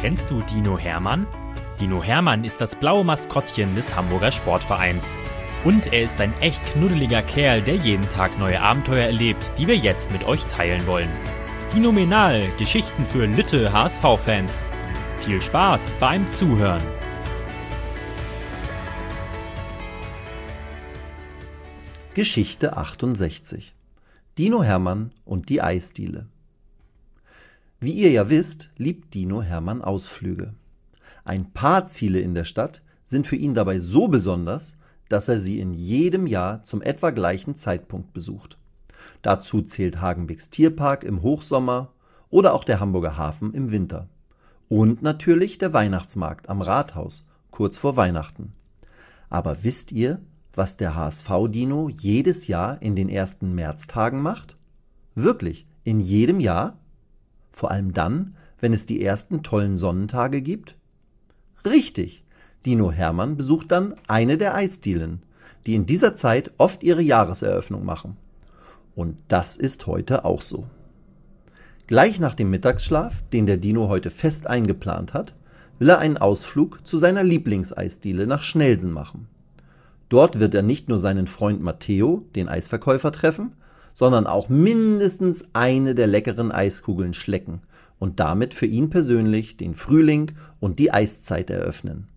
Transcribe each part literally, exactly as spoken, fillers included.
Kennst du Dino Hermann? Dino Hermann ist das blaue Maskottchen des Hamburger Sportvereins. Und er ist ein echt knuddeliger Kerl, der jeden Tag neue Abenteuer erlebt, die wir jetzt mit euch teilen wollen. Dinomenal, Geschichten für Lütte H S V-Fans. Viel Spaß beim Zuhören. Geschichte achtundsechzig. Dino Hermann und die Eisdiele. Wie ihr ja wisst, liebt Dino Hermann Ausflüge. Ein paar Ziele in der Stadt sind für ihn dabei so besonders, dass er sie in jedem Jahr zum etwa gleichen Zeitpunkt besucht. Dazu zählt Hagenbecks Tierpark im Hochsommer oder auch der Hamburger Hafen im Winter. Und natürlich der Weihnachtsmarkt am Rathaus, kurz vor Weihnachten. Aber wisst ihr, was der H S V-Dino jedes Jahr in den ersten Märztagen macht? Wirklich, in jedem Jahr? Vor allem dann, wenn es die ersten tollen Sonnentage gibt? Richtig, Dino Hermann besucht dann eine der Eisdielen, die in dieser Zeit oft ihre Jahreseröffnung machen. Und das ist heute auch so. Gleich nach dem Mittagsschlaf, den der Dino heute fest eingeplant hat, will er einen Ausflug zu seiner Lieblingseisdiele nach Schnelsen machen. Dort wird er nicht nur seinen Freund Matteo, den Eisverkäufer, treffen, sondern auch mindestens eine der leckeren Eiskugeln schlecken und damit für ihn persönlich den Frühling und die Eiszeit eröffnen.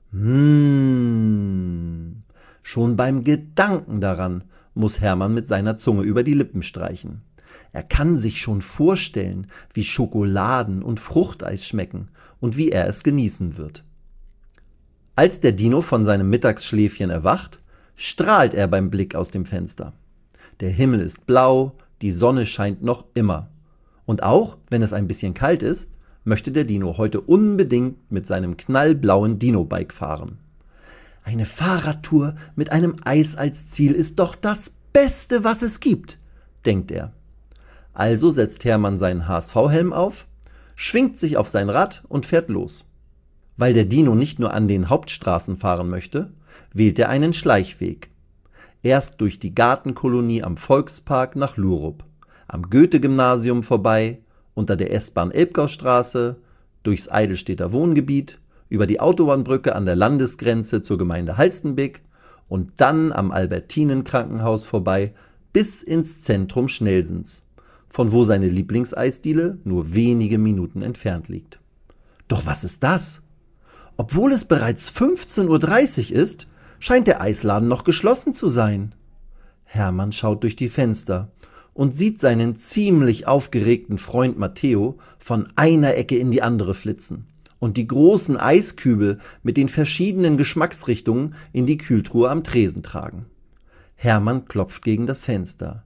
Mmh. Schon beim Gedanken daran muss Hermann mit seiner Zunge über die Lippen streichen. Er kann sich schon vorstellen, wie Schokoladen- und Fruchteis schmecken und wie er es genießen wird. Als der Dino von seinem Mittagsschläfchen erwacht, strahlt er beim Blick aus dem Fenster. Der Himmel ist blau, die Sonne scheint noch immer. Und auch, wenn es ein bisschen kalt ist, möchte der Dino heute unbedingt mit seinem knallblauen Dino-Bike fahren. Eine Fahrradtour mit einem Eis als Ziel ist doch das Beste, was es gibt, denkt er. Also setzt Hermann seinen H S V-Helm auf, schwingt sich auf sein Rad und fährt los. Weil der Dino nicht nur an den Hauptstraßen fahren möchte, wählt er einen Schleichweg. Erst durch die Gartenkolonie am Volkspark nach Lurup, am Goethe-Gymnasium vorbei, unter der S-Bahn Elbgaustraße, durchs Eidelstädter Wohngebiet, über die Autobahnbrücke an der Landesgrenze zur Gemeinde Halstenbek und dann am Albertinen-Krankenhaus vorbei bis ins Zentrum Schnelsens, von wo seine Lieblingseisdiele nur wenige Minuten entfernt liegt. Doch was ist das? Obwohl es bereits fünfzehn Uhr dreißig ist, scheint der Eisladen noch geschlossen zu sein. Hermann schaut durch die Fenster und sieht seinen ziemlich aufgeregten Freund Matteo von einer Ecke in die andere flitzen und die großen Eiskübel mit den verschiedenen Geschmacksrichtungen in die Kühltruhe am Tresen tragen. Hermann klopft gegen das Fenster.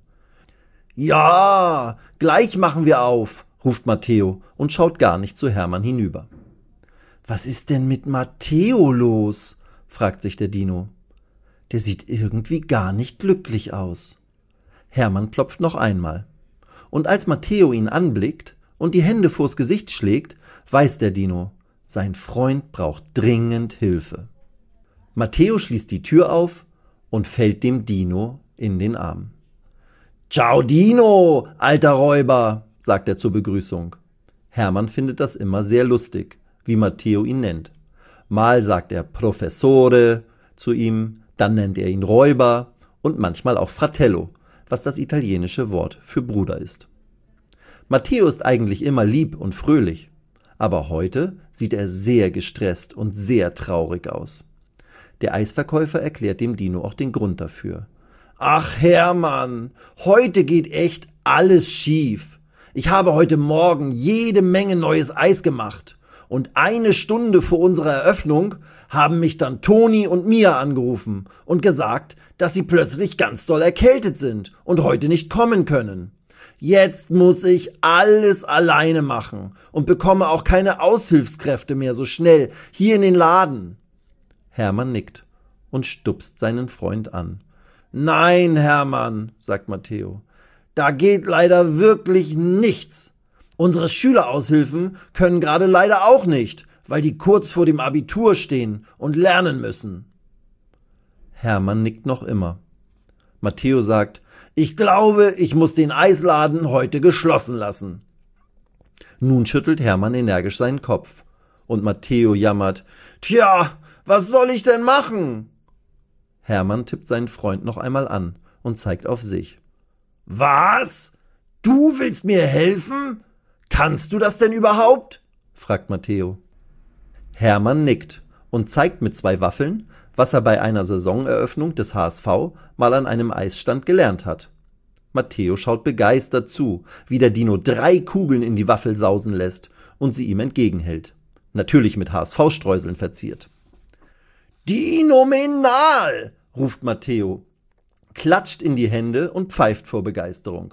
»Ja, gleich machen wir auf«, ruft Matteo und schaut gar nicht zu Hermann hinüber. »Was ist denn mit Matteo los?« fragt sich der Dino. Der sieht irgendwie gar nicht glücklich aus. Hermann klopft noch einmal. Und als Matteo ihn anblickt und die Hände vors Gesicht schlägt, weiß der Dino, sein Freund braucht dringend Hilfe. Matteo schließt die Tür auf und fällt dem Dino in den Arm. »Ciao Dino, alter Räuber«, sagt er zur Begrüßung. Hermann findet das immer sehr lustig, wie Matteo ihn nennt. Mal sagt er Professore zu ihm, dann nennt er ihn Räuber und manchmal auch Fratello, was das italienische Wort für Bruder ist. Matteo ist eigentlich immer lieb und fröhlich, aber heute sieht er sehr gestresst und sehr traurig aus. Der Eisverkäufer erklärt dem Dino auch den Grund dafür. »Ach Hermann, heute geht echt alles schief. Ich habe heute Morgen jede Menge neues Eis gemacht. Und eine Stunde vor unserer Eröffnung haben mich dann Toni und Mia angerufen und gesagt, dass sie plötzlich ganz doll erkältet sind und heute nicht kommen können. Jetzt muss ich alles alleine machen und bekomme auch keine Aushilfskräfte mehr so schnell hier in den Laden.« Hermann nickt und stupst seinen Freund an. »Nein, Hermann«, sagt Matteo, »da geht leider wirklich nichts. Unsere Schüleraushilfen können gerade leider auch nicht, weil die kurz vor dem Abitur stehen und lernen müssen.« Hermann nickt noch immer. Matteo sagt, »Ich glaube, ich muss den Eisladen heute geschlossen lassen.« Nun schüttelt Hermann energisch seinen Kopf und Matteo jammert: »Tja, was soll ich denn machen?« Hermann tippt seinen Freund noch einmal an und zeigt auf sich. »Was? Du willst mir helfen? Kannst du das denn überhaupt?« fragt Matteo. Hermann nickt und zeigt mit zwei Waffeln, was er bei einer Saisoneröffnung des H S V mal an einem Eisstand gelernt hat. Matteo schaut begeistert zu, wie der Dino drei Kugeln in die Waffel sausen lässt und sie ihm entgegenhält. Natürlich mit H S V-Streuseln verziert. »Dinomenal«, ruft Matteo, klatscht in die Hände und pfeift vor Begeisterung.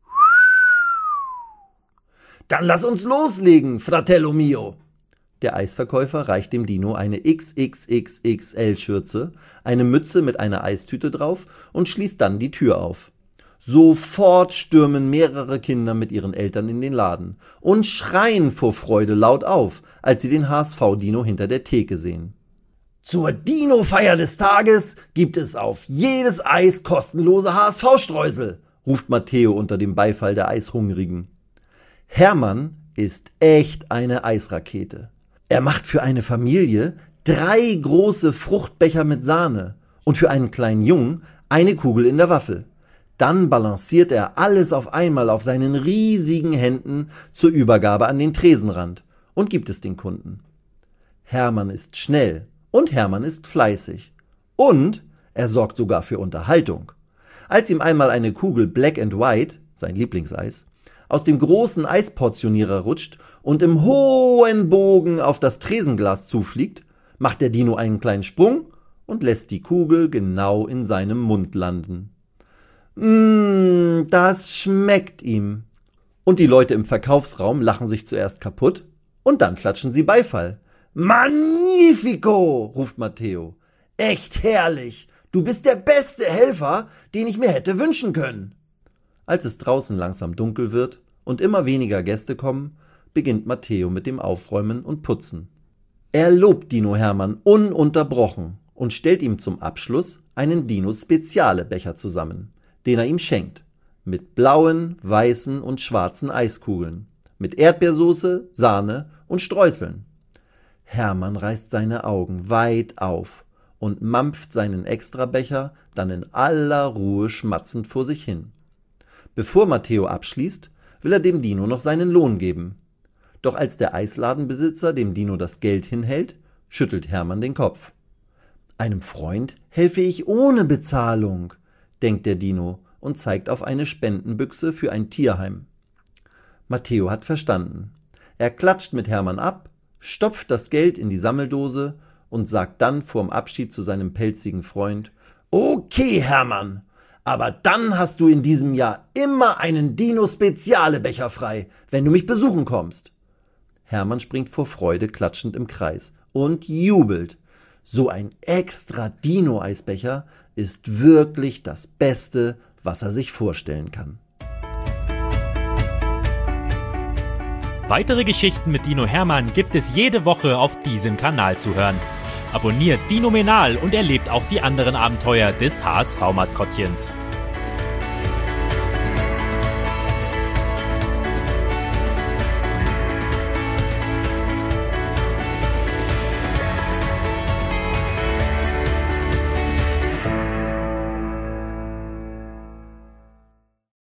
»Dann lass uns loslegen, Fratello mio!« Der Eisverkäufer reicht dem Dino eine X X X X L-Schürze, eine Mütze mit einer Eistüte drauf und schließt dann die Tür auf. Sofort stürmen mehrere Kinder mit ihren Eltern in den Laden und schreien vor Freude laut auf, als sie den H S V-Dino hinter der Theke sehen. »Zur Dino-Feier des Tages gibt es auf jedes Eis kostenlose H S V-Streusel«, ruft Matteo unter dem Beifall der Eishungrigen. Hermann ist echt eine Eisrakete. Er macht für eine Familie drei große Fruchtbecher mit Sahne und für einen kleinen Jungen eine Kugel in der Waffel. Dann balanciert er alles auf einmal auf seinen riesigen Händen zur Übergabe an den Tresenrand und gibt es den Kunden. Hermann ist schnell und Hermann ist fleißig. Und er sorgt sogar für Unterhaltung. Als ihm einmal eine Kugel Black and White, sein Lieblingseis, aus dem großen Eisportionierer rutscht und im hohen Bogen auf das Tresenglas zufliegt, macht der Dino einen kleinen Sprung und lässt die Kugel genau in seinem Mund landen. Mmh, das schmeckt ihm. Und die Leute im Verkaufsraum lachen sich zuerst kaputt und dann klatschen sie Beifall. »Magnifico«, ruft Matteo. »Echt herrlich. Du bist der beste Helfer, den ich mir hätte wünschen können.« Als es draußen langsam dunkel wird und immer weniger Gäste kommen, beginnt Matteo mit dem Aufräumen und Putzen. Er lobt Dino Hermann ununterbrochen und stellt ihm zum Abschluss einen Dino-Speziale-Becher zusammen, den er ihm schenkt, mit blauen, weißen und schwarzen Eiskugeln, mit Erdbeersoße, Sahne und Streuseln. Hermann reißt seine Augen weit auf und mampft seinen Extrabecher dann in aller Ruhe schmatzend vor sich hin. Bevor Matteo abschließt, will er dem Dino noch seinen Lohn geben. Doch als der Eisladenbesitzer dem Dino das Geld hinhält, schüttelt Hermann den Kopf. »Einem Freund helfe ich ohne Bezahlung«, denkt der Dino und zeigt auf eine Spendenbüchse für ein Tierheim. Matteo hat verstanden. Er klatscht mit Hermann ab, stopft das Geld in die Sammeldose und sagt dann vorm Abschied zu seinem pelzigen Freund: »Okay, Hermann, aber dann hast du in diesem Jahr immer einen Dino-Speziale-Becher frei, wenn du mich besuchen kommst.« Hermann springt vor Freude klatschend im Kreis und jubelt. So ein extra Dino-Eisbecher ist wirklich das Beste, was er sich vorstellen kann. Weitere Geschichten mit Dino Hermann gibt es jede Woche auf diesem Kanal zu hören. Abonniert Dinomenal und erlebt auch die anderen Abenteuer des H S V-Maskottchens.